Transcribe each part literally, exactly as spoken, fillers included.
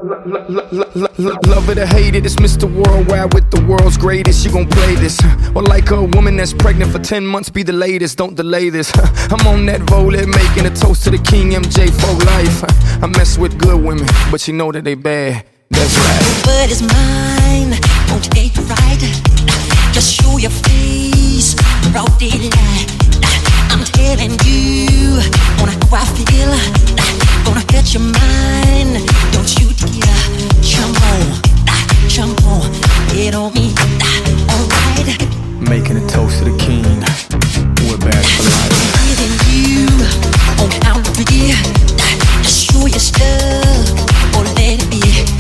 Love it or hate it, it's Mister Worldwide with the world's greatest. You gon' play this, or like a woman that's pregnant for ten months, be the latest. Don't delay this. I'm on that volley, making a toast to the King M J for life. I mess with good women, but you know that they bad. That's right. But it's mine, won't take it right. Just show your face, broad daylight. I'm telling you, wanna how I feel. Gonna hurt your mind, don't you dare. Jump on, jump on, get on me, alright. Making a toast to the King, we're bad for life. I'm telling you, on count three, just show your stuff, or let it be.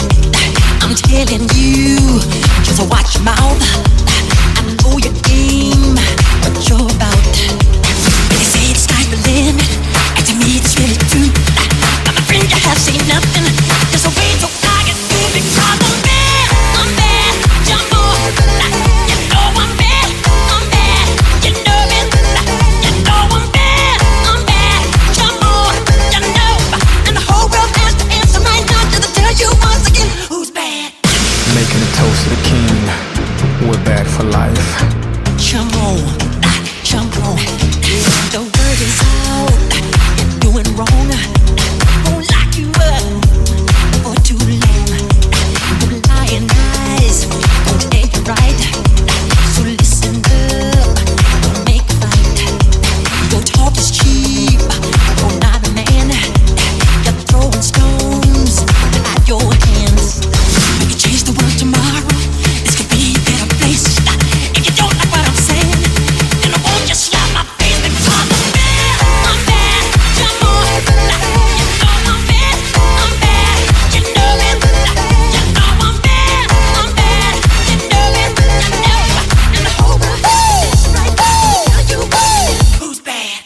I'm telling you, just watch your mouth. I know your game, what you're about. When they say it's stifling, and to me it's really true. I'm a friend, you have seen nothing. Just a way to I get through because I'm bad, I'm bad, jump on. You know I'm bad, I'm bad, you know it. You know I'm bad, I'm bad, jump on. You know, and the whole world has to answer right now. Just to tell you once again, who's bad. Making a toast to the King, we're bad for life. Jump on, jump on. The word is out, you're doing wrong. Won't lock you up for too long. The lying eyes won't take it right. So listen up, don't make a fight. Your talk is cheap, you're not a man. You're throwing stones at your hands. You can change the world tomorrow. This could be a better place. If you don't like what I'm saying, then I won't just slap my face because I'm bad. I'm bad. Jump on. You know I'm bad. I'm bad. You know it. You know I'm bad. I'm bad. You know it. You know. And the whole world is right now. Tell you who's bad.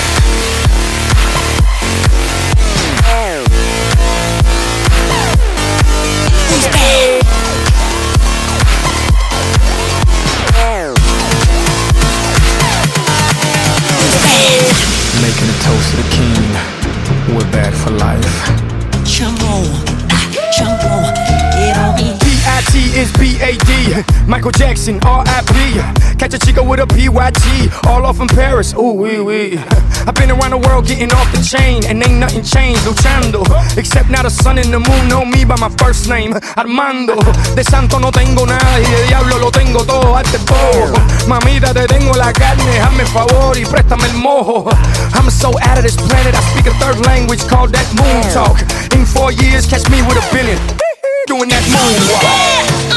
Who's bad? Making a toast to the King, we're bad for life. Jump on, jump on, get on me. P I T is B A D, Michael Jackson, R I P. Catch a chica with a P Y T, all off in Paris, ooh wee wee. I've been around the world getting off the chain, and ain't nothing changed, luchando. Except now the sun and the moon know me by my first name, Armando. De santo no tengo nada y de diablo lo tengo todo, hazte todo. Mamita, te tengo la carne, hazme favor y préstame el mojo. I'm so out of this planet, I speak a third language called that moon talk. In four years, catch me with a billion, doing that moonwalk.